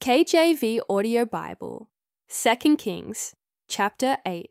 KJV Audio Bible, 2 Kings, chapter 8.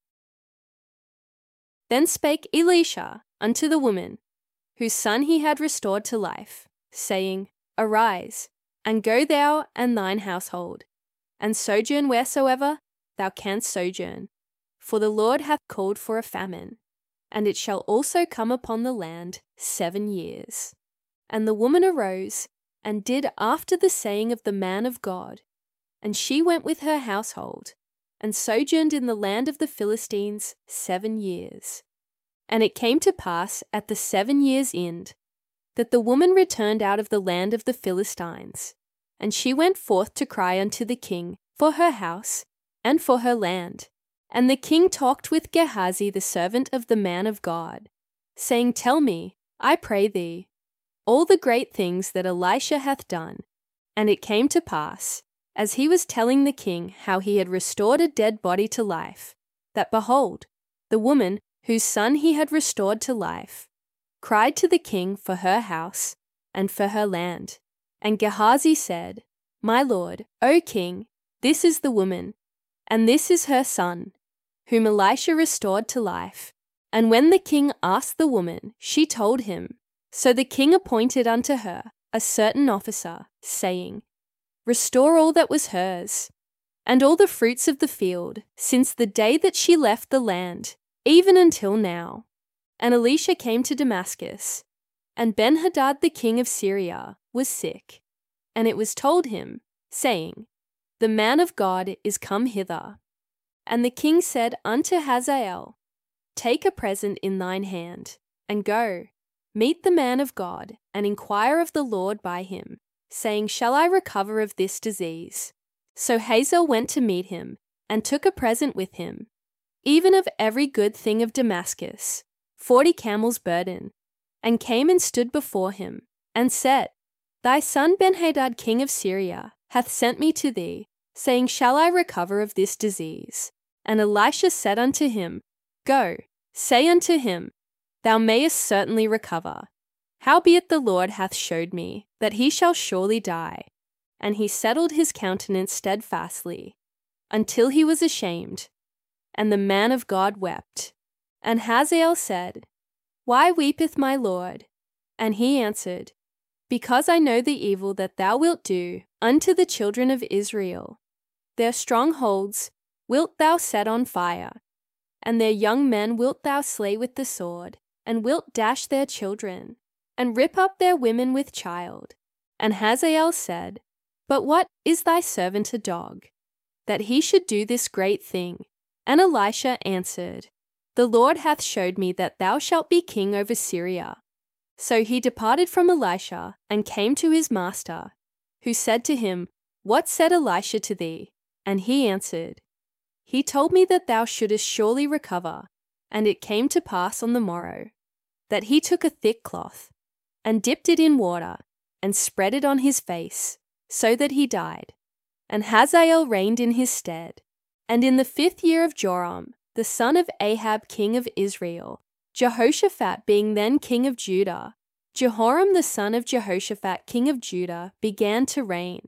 Then spake Elisha unto the woman, whose son he had restored to life, saying, Arise, and go thou and thine household, and sojourn wheresoever thou canst sojourn, for the Lord hath called for a famine, and it shall also come upon the land 7 years. And the woman arose, and did after the saying of the man of God. And she went with her household, and sojourned in the land of the Philistines 7 years. And it came to pass at the 7 years' end, that the woman returned out of the land of the Philistines, and she went forth to cry unto the king for her house and for her land. And the king talked with Gehazi the servant of the man of God, saying, Tell me, I pray thee, all the great things that Elisha hath done. And it came to pass, as he was telling the king how he had restored a dead body to life, that behold, the woman whose son he had restored to life cried to the king for her house and for her land. And Gehazi said, My lord, O king, this is the woman, and this is her son, whom Elisha restored to life. And when the king asked the woman, she told him. So the king appointed unto her a certain officer, saying, Restore all that was hers, and all the fruits of the field, since the day that she left the land, even until now. And Elisha came to Damascus, and Benhadad the king of Syria was sick. And it was told him, saying, The man of God is come hither. And the king said unto Hazael, Take a present in thine hand, and go, meet the man of God, and inquire of the Lord by him, saying, Shall I recover of this disease? So Hazael went to meet him, and took a present with him, even of every good thing of Damascus, 40 camels' burden, and came and stood before him, and said, Thy son Benhadad king of Syria hath sent me to thee, saying, Shall I recover of this disease? And Elisha said unto him, Go, say unto him, Thou mayest certainly recover. Howbeit the Lord hath showed me that he shall surely die. And he settled his countenance steadfastly, until he was ashamed. And the man of God wept. And Hazael said, Why weepeth my lord? And he answered, Because I know the evil that thou wilt do unto the children of Israel. Their strongholds wilt thou set on fire, and their young men wilt thou slay with the sword, and wilt dash their children, and rip up their women with child. And Hazael said, But what is thy servant a dog, that he should do this great thing? And Elisha answered, The Lord hath showed me that thou shalt be king over Syria. So he departed from Elisha, and came to his master, who said to him, What said Elisha to thee? And he answered, He told me that thou shouldest surely recover. And it came to pass on the morrow, that he took a thick cloth, and dipped it in water, and spread it on his face, so that he died. And Hazael reigned in his stead. And in the 5th year of Joram, the son of Ahab king of Israel, Jehoshaphat being then king of Judah, Jehoram the son of Jehoshaphat king of Judah began to reign.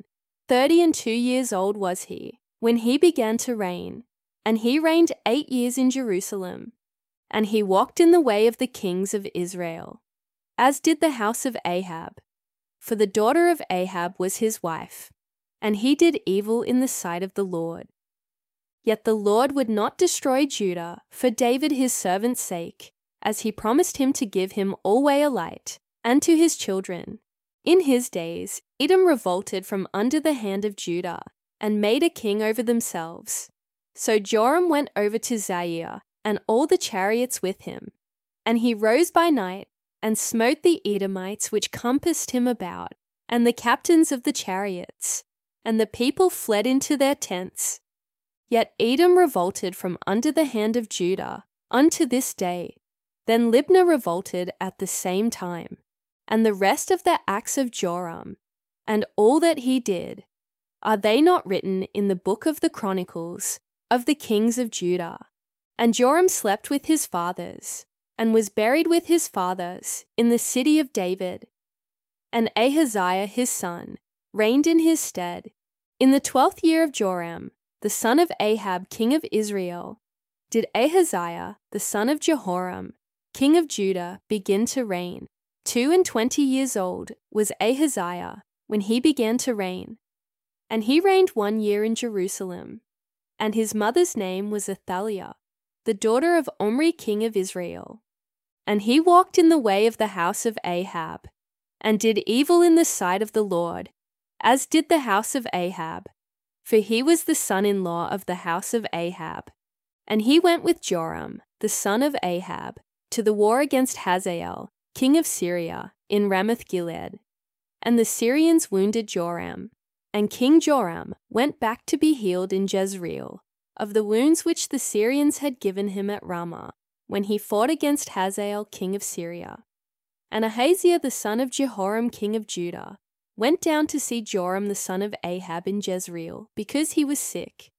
32 years old was he, when he began to reign, and he reigned 8 years in Jerusalem. And he walked in the way of the kings of Israel, as did the house of Ahab. For the daughter of Ahab was his wife, and he did evil in the sight of the Lord. Yet the Lord would not destroy Judah for David his servant's sake, as he promised him to give him alway a light, and to his children. In his days Edom revolted from under the hand of Judah, and made a king over themselves. So Joram went over to Zair, and all the chariots with him. And he rose by night, and smote the Edomites which compassed him about, and the captains of the chariots. And the people fled into their tents. Yet Edom revolted from under the hand of Judah unto this day. Then Libnah revolted at the same time. And the rest of the acts of Joram, and all that he did, are they not written in the book of the Chronicles of the kings of Judah? And Joram slept with his fathers, and was buried with his fathers in the city of David. And Ahaziah his son reigned in his stead In the 12th year of Joram, the son of Ahab, king of Israel, did Ahaziah, the son of Jehoram, king of Judah, begin to reign. 22 years old was Ahaziah when he began to reign, and he reigned 1 year in Jerusalem. And his mother's name was Athaliah, the daughter of Omri, king of Israel. And he walked in the way of the house of Ahab, and did evil in the sight of the Lord, as did the house of Ahab, for he was the son-in-law of the house of Ahab. And he went with Joram, the son of Ahab, to the war against Hazael, king of Syria, in Ramoth-Gilead. And the Syrians wounded Joram, and King Joram went back to be healed in Jezreel of the wounds which the Syrians had given him at Ramah, when he fought against Hazael, king of Syria. And Ahaziah the son of Jehoram, king of Judah, went down to see Joram the son of Ahab in Jezreel, because he was sick.